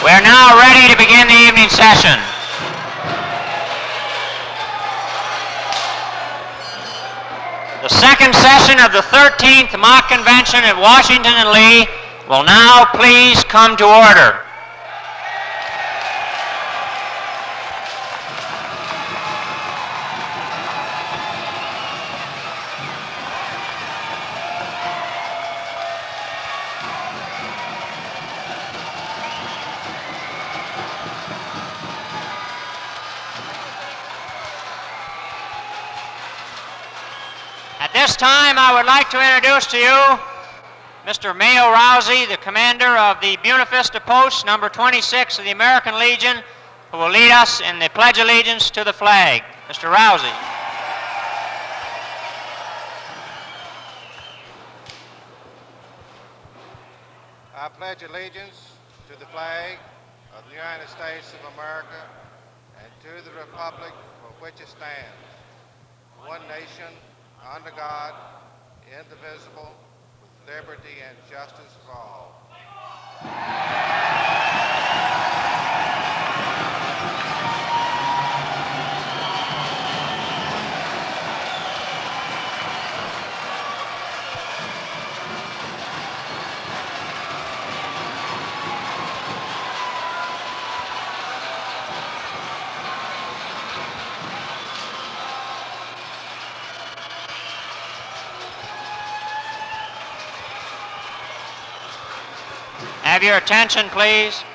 We are now ready to begin the evening session. The second session of the 13th Mock Convention at Washington and Lee will now please come to order. At this time, I would like to introduce to you Mr. Mayo Rousey, the commander of the Buena Vista Post, number 26 of the American Legion, who will lead us in the Pledge of Allegiance to the flag. Mr. Rousey. I pledge allegiance to the flag of the United States of America and to the republic for which it stands, one nation, under God, indivisible, with liberty and justice for all. Have your attention, please.